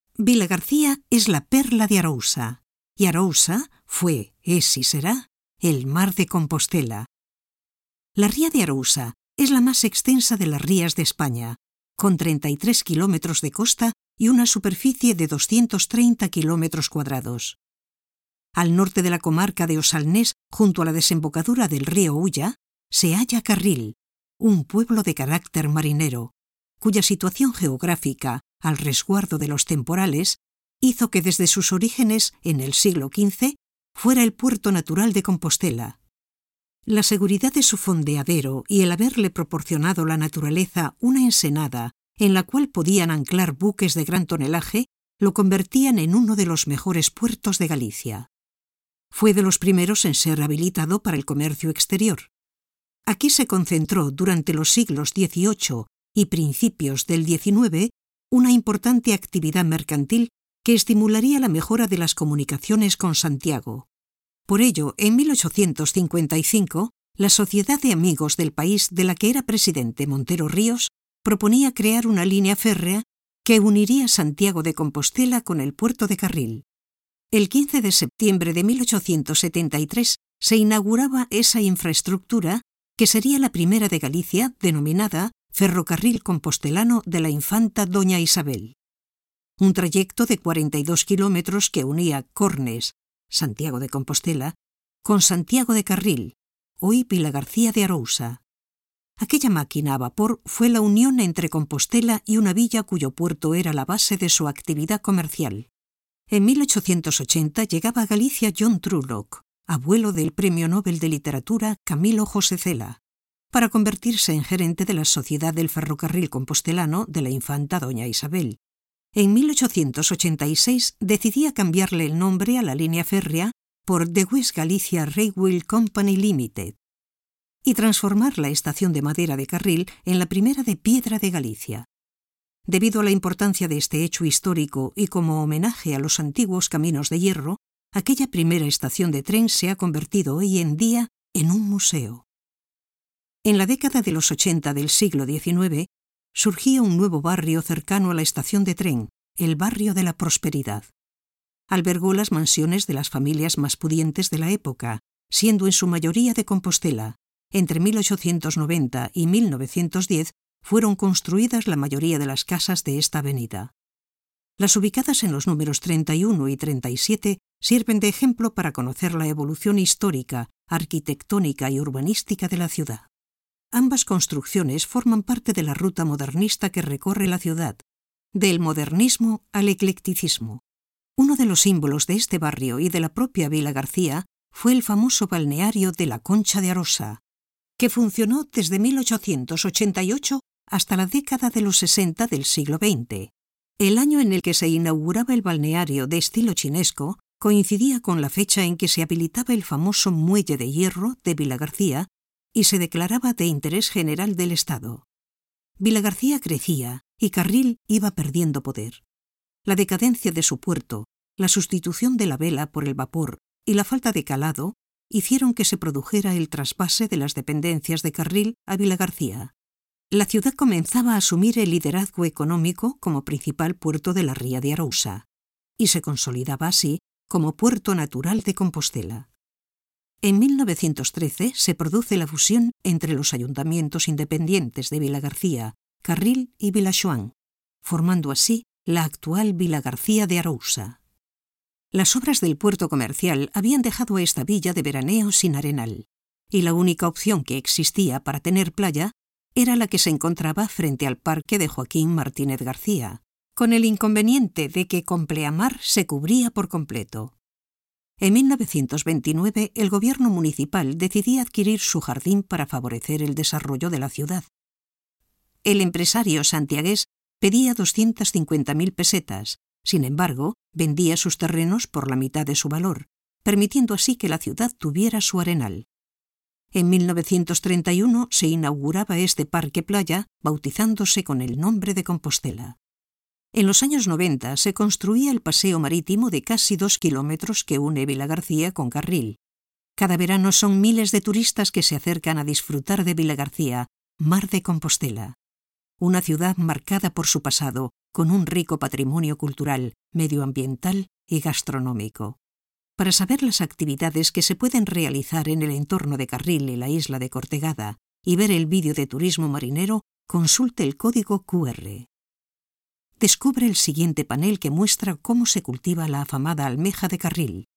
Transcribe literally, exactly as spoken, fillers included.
Vilagarcía es la perla de Arousa, y Arousa fue, es y será el mar de Compostela. La ría de Arousa es la más extensa de las rías de España, con treinta y tres kilómetros de costa y una superficie de doscientos treinta kilómetros cuadrados. Al norte de la comarca de Osalnés, junto a la desembocadura del río Ulla, se halla Carril, un pueblo de carácter marinero, cuya situación geográfica, al resguardo de los temporales, hizo que desde sus orígenes en el siglo quince fuera el puerto natural de Compostela. La seguridad de su fondeadero y el haberle proporcionado la naturaleza una ensenada en la cual podían anclar buques de gran tonelaje lo convertían en uno de los mejores puertos de Galicia. Fue de los primeros en ser habilitado para el comercio exterior. Aquí se concentró durante los siglos dieciocho y principios del diecinueve una importante actividad mercantil que estimularía la mejora de las comunicaciones con Santiago. Por ello, en mil ochocientos cincuenta y cinco, la Sociedad de Amigos del País, de la que era presidente Montero Ríos, proponía crear una línea férrea que uniría Santiago de Compostela con el puerto de Carril. El quince de septiembre de mil ochocientos setenta y tres se inauguraba esa infraestructura que sería la primera de Galicia, denominada Ferrocarril Compostelano de la Infanta Doña Isabel. Un trayecto de cuarenta y dos kilómetros que unía Cornes, Santiago de Compostela, con Santiago de Carril, hoy Vilagarcía de Arousa. Aquella máquina a vapor fue la unión entre Compostela y una villa cuyo puerto era la base de su actividad comercial. En mil ochocientos ochenta llegaba a Galicia John Trulloch, abuelo del Premio Nobel de Literatura Camilo José Cela, para convertirse en gerente de la Sociedad del Ferrocarril Compostelano de la Infanta Doña Isabel. En mil ochocientos ochenta y seis decidía cambiarle el nombre a la línea férrea por The West Galicia Railway Company Limited y transformar la estación de madera de Carril en la primera de piedra de Galicia. Debido a la importancia de este hecho histórico y como homenaje a los antiguos caminos de hierro, aquella primera estación de tren se ha convertido hoy en día en un museo. En la década de los ochenta del siglo diecinueve, surgía un nuevo barrio cercano a la estación de tren, el barrio de la Prosperidad. Albergó las mansiones de las familias más pudientes de la época, siendo en su mayoría de Compostela. Entre mil ochocientos noventa y mil novecientos diez fueron construidas la mayoría de las casas de esta avenida. Las ubicadas en los números treinta y uno y treinta y siete sirven de ejemplo para conocer la evolución histórica, arquitectónica y urbanística de la ciudad. Ambas construcciones forman parte de la ruta modernista que recorre la ciudad, del modernismo al eclecticismo. Uno de los símbolos de este barrio y de la propia Vilagarcía fue el famoso balneario de la Concha de Arosa, que funcionó desde mil ochocientos ochenta y ocho hasta la década de los sesenta del siglo veinte. El año en el que se inauguraba el balneario de estilo chinesco coincidía con la fecha en que se habilitaba el famoso muelle de hierro de Vilagarcía y se declaraba de interés general del Estado. Vilagarcía crecía y Carril iba perdiendo poder. La decadencia de su puerto, la sustitución de la vela por el vapor y la falta de calado hicieron que se produjera el trasvase de las dependencias de Carril a Vilagarcía. La ciudad comenzaba a asumir el liderazgo económico como principal puerto de la ría de Arousa y se consolidaba así como puerto natural de Compostela. En mil novecientos trece se produce la fusión entre los ayuntamientos independientes de Vilagarcía, Carril y Vilaxoán, formando así la actual Vilagarcía de Arousa. Las obras del puerto comercial habían dejado a esta villa de veraneo sin arenal, y la única opción que existía para tener playa era la que se encontraba frente al parque de Joaquín Martínez García, con el inconveniente de que con pleamar se cubría por completo. En mil novecientos veintinueve, el gobierno municipal decidía adquirir su jardín para favorecer el desarrollo de la ciudad. El empresario santiagués pedía doscientas cincuenta mil pesetas, sin embargo, vendía sus terrenos por la mitad de su valor, permitiendo así que la ciudad tuviera su arenal. En mil novecientos treinta y uno se inauguraba este parque playa, bautizándose con el nombre de Compostela. En los años noventa se construía el paseo marítimo de casi dos kilómetros que une Vilagarcía con Carril. Cada verano son miles de turistas que se acercan a disfrutar de Vilagarcía, mar de Compostela. Una ciudad marcada por su pasado, con un rico patrimonio cultural, medioambiental y gastronómico. Para saber las actividades que se pueden realizar en el entorno de Carril y la isla de Cortegada y ver el vídeo de turismo marinero, consulte el código cu erre. Descubre el siguiente panel que muestra cómo se cultiva la afamada almeja de Carril.